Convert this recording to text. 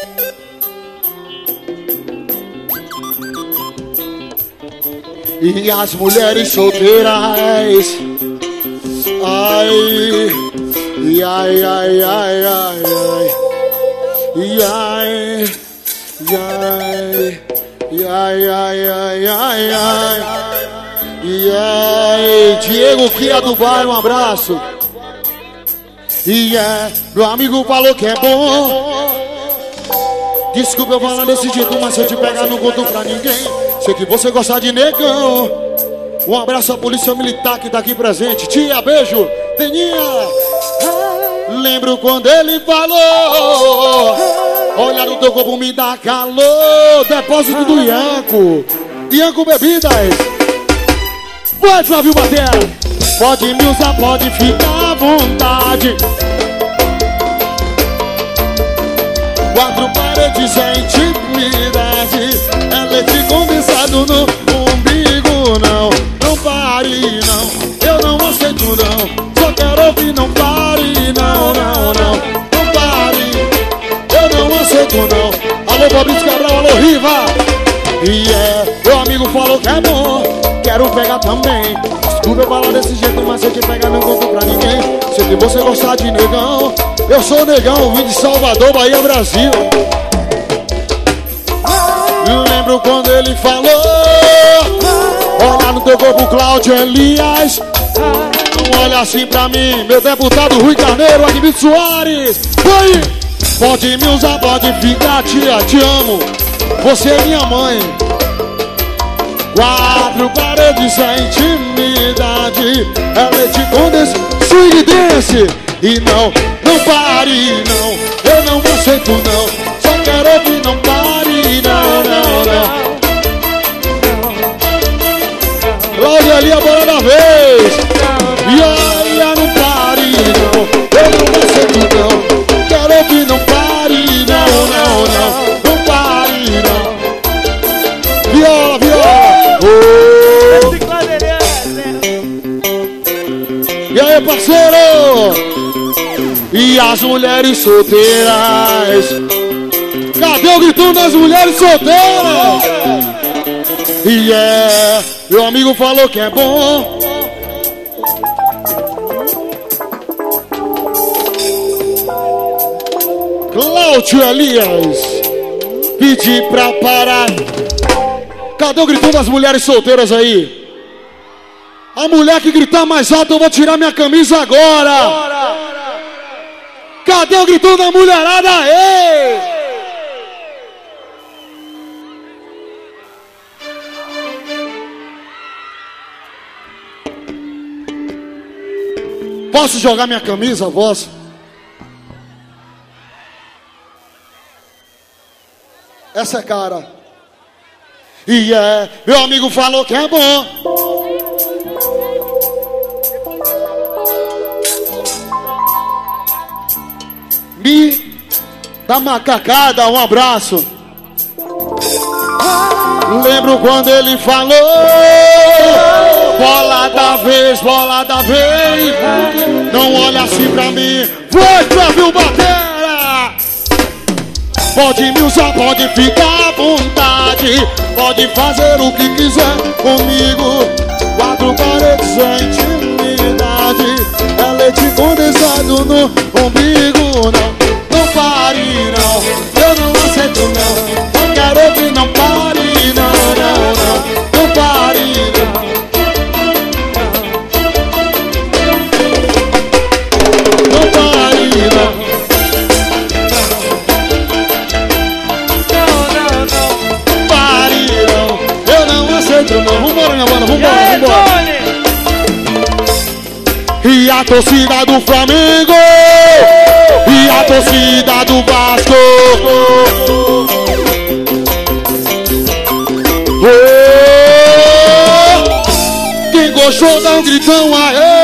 E as mulheres solteiras, ai, ai, ai, ai, ai, ai, ai, ai, ai, ai, ai, ai, ai, Diego Kia do bairro, um abraço. E meu amigo falou que é bom. Desculpa eu falar desse jeito, mas se eu te pegar não conto pra ninguém. Sei que você gosta de negão. Um abraço à polícia militar que tá aqui presente. Tia, beijo, Deninha. Lembro quando ele falou: olha no teu corpo me dá calor. Depósito do Ianco, Ianco Bebidas. Vai, Flávio Batera. Pode me usar, pode ficar à vontade. 4 paredes é intimidade. É leite condensado no umbigo, não. Não pare, não. Eu não aceito, não. Só quero ouvir, não pare, não, não, não. Não pare, eu não aceito, não. Alô, Fabrício Cabral, alô, Riva. E meu amigo falou que é bom. Quero pegar também. Desculpa eu falar desse jeito, mas se eu te pegar não conto pra ninguém. Sei que você gostar de negão. Eu sou negão, vim de Salvador, Bahia, Brasil. Eu lembro quando ele falou: olha no teu corpo, Cláudio Elias. Não olha assim pra mim, meu deputado Rui Carneiro, Admito Soares. Foi! Pode me usar, pode ficar, tia, te amo. Você é minha mãe. 4 paredes é intimidade. É leite condensado, swing dance. E não, não pare, não. Eu não aceito, não. Só quero ouvir, não pare, não, não, não. Cláudia ali, a bola da vez. E olha, não pare, não. Eu não aceito, não. Quero ouvir, não pare, não, não, não. Não pare, não. Viola, viola. Oh. E aí, parceiro? E as mulheres solteiras, cadê o gritão das mulheres solteiras? E meu amigo falou que é bom. Cláudio Elias, pedi pra parar. Cadê o gritão das mulheres solteiras aí? A mulher que gritar mais alto, eu vou tirar minha camisa agora. Cadê o gritão da mulherada aí? Posso jogar minha camisa, voz? Essa é cara. E meu amigo falou que é bom. Me dá macacada, um abraço. Lembro quando ele falou: bola da vez, bola da vez. Não olha assim pra mim. Foi, Flávio Batera. Pode me usar, pode ficar à vontade. Pode fazer o que quiser comigo. 4 paredes é intimidade. É leite condensado no umbigo, não. Não pare, não. Eu não aceito, não. Não quero ouvir, não pare, não, não, não. Não pare, não. Não pare, não. Não pare, não. Eu não aceito, não. Vambora, minha mano, vambora, vambora. E a torcida do Flamengo, e a torcida do Vasco. Oh, quem gostou dá um gritão aê.